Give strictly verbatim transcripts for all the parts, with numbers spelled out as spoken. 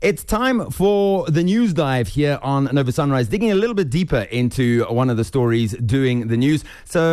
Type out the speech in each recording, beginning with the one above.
It's time for the news dive here on Nova Sunrise, digging a little bit deeper into one of the stories doing the news.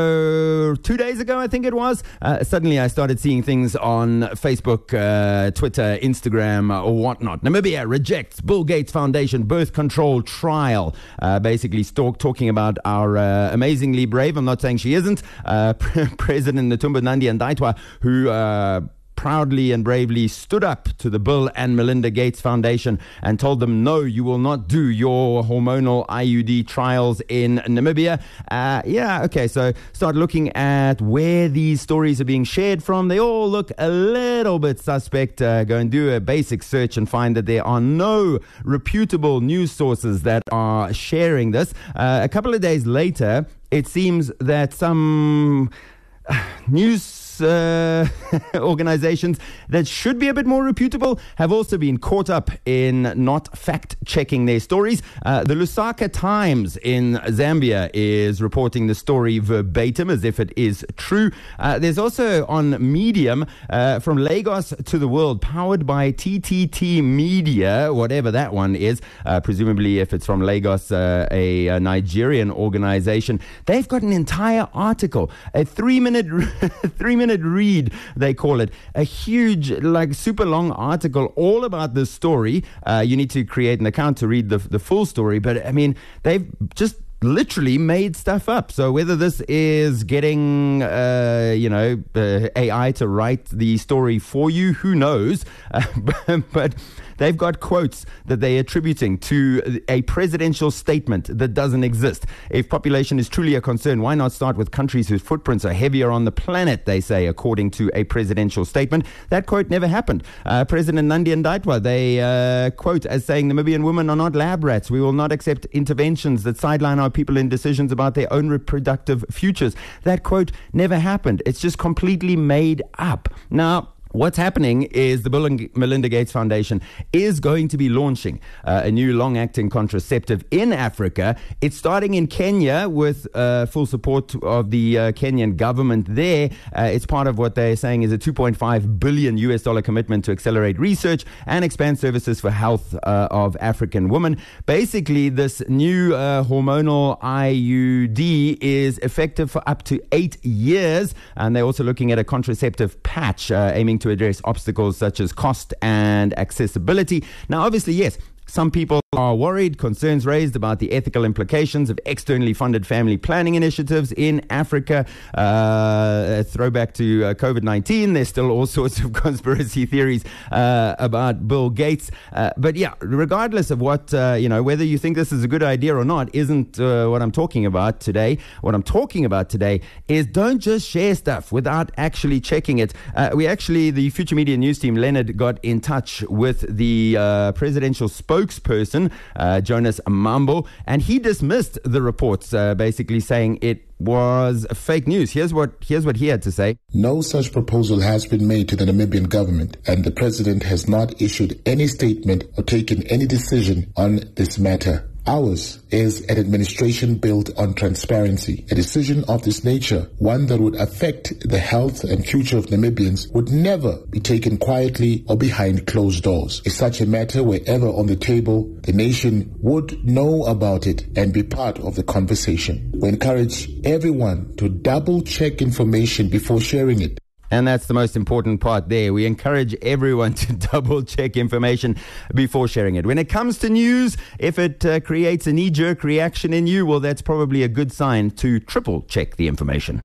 So two days ago, I think it was, uh, suddenly I started seeing things on Facebook, uh, Twitter, Instagram, or whatnot. Namibia rejects Bill Gates Foundation birth control trial. Uh, basically talk, talking about our uh, amazingly brave, I'm not saying she isn't, uh, President Netumbo Nandi-Ndaitwah, who... Uh, proudly and bravely stood up to the Bill and Melinda Gates Foundation and told them, no, you will not do your hormonal I U D trials in Namibia. Uh, yeah, okay, so start looking at where these stories are being shared from. They all look a little bit suspect. Uh, go and do a basic search and find that there are no reputable news sources that are sharing this. Uh, a couple of days later, it seems that some uh, news Uh, organizations that should be a bit more reputable have also been caught up in not fact-checking their stories. Uh, the Lusaka Times in Zambia is reporting the story verbatim as if it is true. Uh, there's also on Medium, uh, From Lagos to the World, powered by T T T Media, whatever that one is, uh, presumably if it's from Lagos, uh, a, a Nigerian organization. They've got an entire article, a three-minute three-minute read, they call it, a huge, like super long article all about this story. Uh, you need to create an account to read the, the full story, but I mean, they've just literally made stuff up. So whether this is getting, uh, you know, uh, A I to write the story for you, who knows? Uh, but, but they've got quotes that they're attributing to a presidential statement that doesn't exist. If population is truly a concern, why not start with countries whose footprints are heavier on the planet, they say, according to a presidential statement. That quote never happened. Uh, President Nandi-Ndaitwah, they uh, quote as saying, Namibian women are not lab rats. We will not accept interventions that sideline our people in decisions about their own reproductive futures. That quote never happened. It's just completely made up. Now, what's happening is the Bill and Melinda Gates Foundation is going to be launching uh, a new long-acting contraceptive in Africa. It's starting in Kenya with uh, full support of the uh, Kenyan government there. Uh, it's part of what they're saying is a two point five billion U S dollar commitment to accelerate research and expand services for health uh, of African women. Basically, this new uh, hormonal I U D is effective for up to eight years, and they're also looking at a contraceptive patch uh, aiming to address obstacles such as cost and accessibility. Now, obviously, yes, some people are worried, concerns raised about the ethical implications of externally funded family planning initiatives in Africa. Uh, a throwback to uh, COVID nineteen. There's still all sorts of conspiracy theories uh, about Bill Gates. Uh, but yeah, regardless of what, uh, you know, whether you think this is a good idea or not, isn't uh, what I'm talking about today. What I'm talking about today is don't just share stuff without actually checking it. Uh, we actually, the Future Media News team, Leonard, got in touch with the uh, presidential spokesperson, uh, Jonas Mambo, and he dismissed the reports, uh, basically saying it was fake news. Here's what here's what he had to say. No such proposal has been made to the Namibian government, and the president has not issued any statement or taken any decision on this matter. Ours is an administration built on transparency. A decision of this nature, one that would affect the health and future of Namibians, would never be taken quietly or behind closed doors. Is such a matter wherever on the table, the nation would know about it and be part of the conversation. We encourage everyone to double check information before sharing it. And that's the most important part there. We encourage everyone to double check information before sharing it. When it comes to news, if it uh, creates a knee-jerk reaction in you, well, that's probably a good sign to triple check the information.